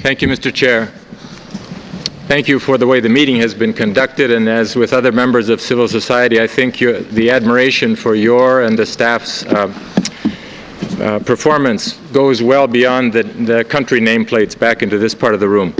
Thank you, Mr. Chair. Thank you for the way the meeting has been conducted, and as with other members of civil society, I think the admiration for your and the staff's performance goes well beyond the country nameplates back into this part of the room.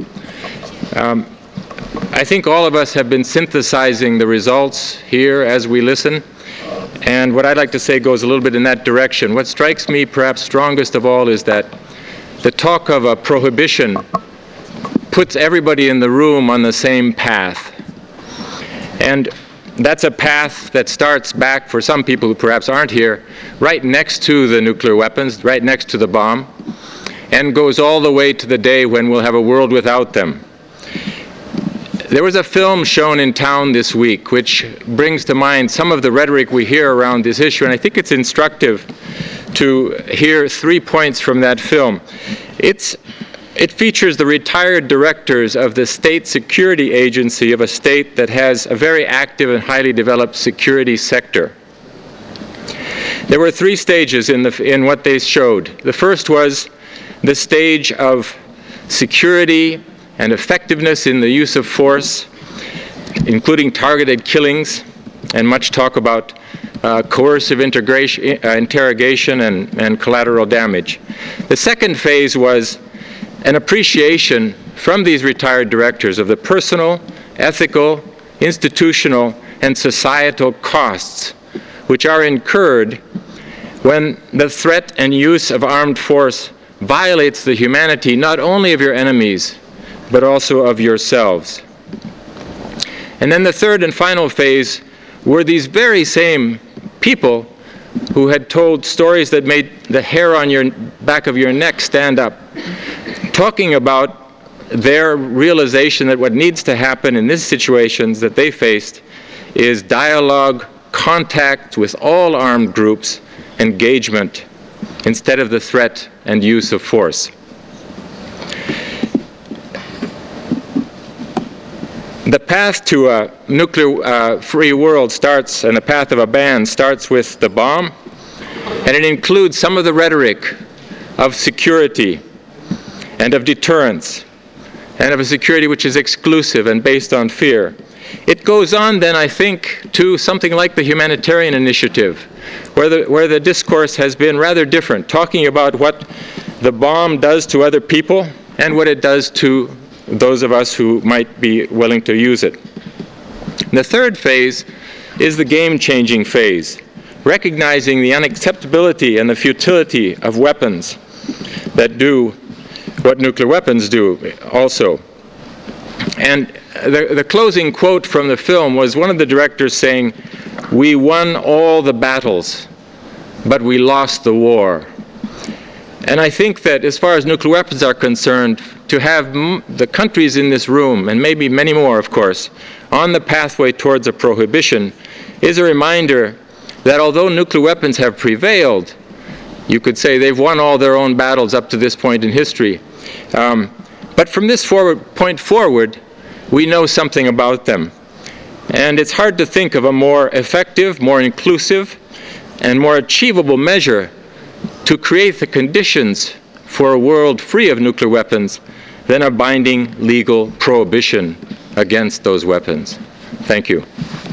I think all of us have been synthesizing the results here as we listen, and what I'd like to say goes a little bit in that direction. What strikes me perhaps strongest of all is that the talk of a prohibition puts everybody in the room on the same path. And that's a path that starts back, for some people who perhaps aren't here, right next to the nuclear weapons, right next to the bomb, and goes all the way to the day when we'll have a world without them. There was a film shown in town this week which brings to mind some of the rhetoric we hear around this issue, and I think it's instructive to hear 3 points from that film. It features the retired directors of the state security agency of a state that has a very active and highly developed security sector. There were 3 stages in what they showed. The first was the stage of security and effectiveness in the use of force, including targeted killings and much talk about coercive interrogation and collateral damage. The second phase was an appreciation from these retired directors of the personal, ethical, institutional, and societal costs which are incurred when the threat and use of armed force violates the humanity not only of your enemies, but also of yourselves. And then the third and final phase were these very same people who had told stories that made the hair on your back of your neck stand up, talking about their realization that what needs to happen in these situations that they faced is dialogue, contact with all armed groups, engagement, instead of the threat and use of force. The path to a nuclear-free world starts, and the path of a ban starts with the bomb, and it includes some of the rhetoric of security and of deterrence, and of a security which is exclusive and based on fear. It goes on then, I think, to something like the humanitarian initiative, where the discourse has been rather different, talking about what the bomb does to other people and what it does to those of us who might be willing to use it. The third phase is the game-changing phase, recognizing the unacceptability and the futility of weapons that do what nuclear weapons do also. And the closing quote from the film was one of the directors saying, "We won all the battles, but we lost the war." And I think that as far as nuclear weapons are concerned, to have the countries in this room, and maybe many more, of course, on the pathway towards a prohibition is a reminder that although nuclear weapons have prevailed, you could say they've won all their own battles up to this point in history. But from this point forward, we know something about them. And it's hard to think of a more effective, more inclusive, and more achievable measure to create the conditions for a world free of nuclear weapons than a binding legal prohibition against those weapons. Thank you.